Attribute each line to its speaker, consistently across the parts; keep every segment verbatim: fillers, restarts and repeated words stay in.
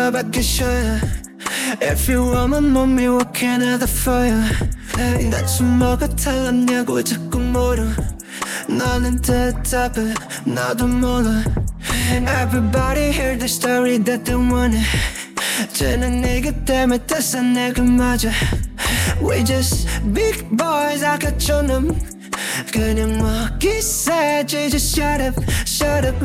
Speaker 1: 나밖에 쉬어야 If you want my mommy what can I do for you 대체 뭐가 달랐냐고 자꾸 물어 너는 대답해 나도 몰라 Everybody hear the story that they wanna 쟤는 네가 때문에 됐어 내가 맞아 We just big boys 아까처럼 그냥 먹기 세지 Just shut up, shut up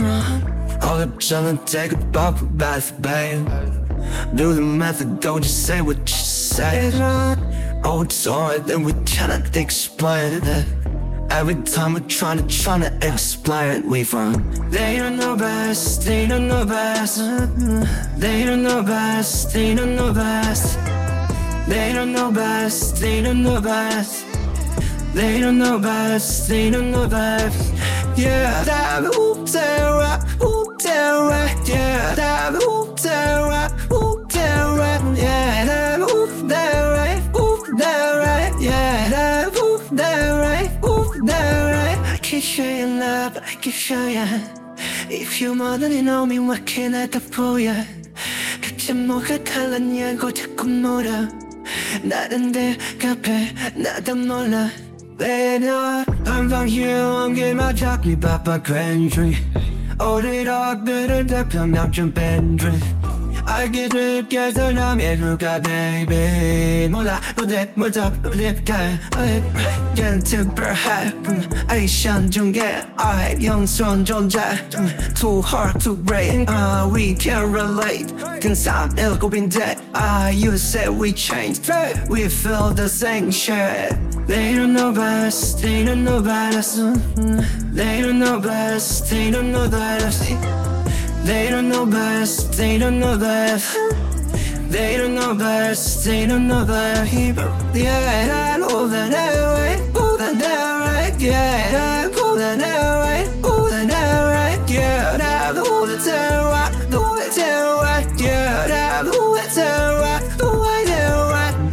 Speaker 1: 어렵잖아 take a bubble bath babe Do the method, don't just say what you say Oh it's hard then we cannot explain it Every time we're tryna, tryna explain we from They don't know best, they don't know best They don't know best, they don't know best They don't know best, they don't know best They don't know best, they don't know best Yeah, that ooh, they're right, ooh, they're right Yeah, that ooh, they're right, ooh, they're right Yeah, that ooh, they're right, ooh, they're right Yeah, that ooh, they're right, ooh, they're right I can show you love, I can show you If you more than you know me, what can I do for you 대체 뭐가 달랐냐고 자꾸 물어 나는 대답해 나도 몰라 Later, I'm from here, I'm getting my jockey back by country All the dog들을 대표명 좀 밴드리 알기를 깨달으면 누가 baby 몰라 너네 뭐다 립가 Get super high 아이션 중계 I 영선 존재 Too hard to break uh, We can relate 근삼 일곱인데 uh, You said we changed We feel the same shit They don't know best, they don't know best They don't know best, they don't know best They don't know best, they don't know best They don't know best, they don't know best Yeah, I know that they're right, oh that they're right Yeah, I know that they're right, oh that they're right Yeah, I know that they're right, know that they're right Yeah, I know that they're right, know that they're right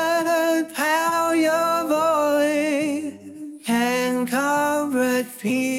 Speaker 1: But how your voice can comfort me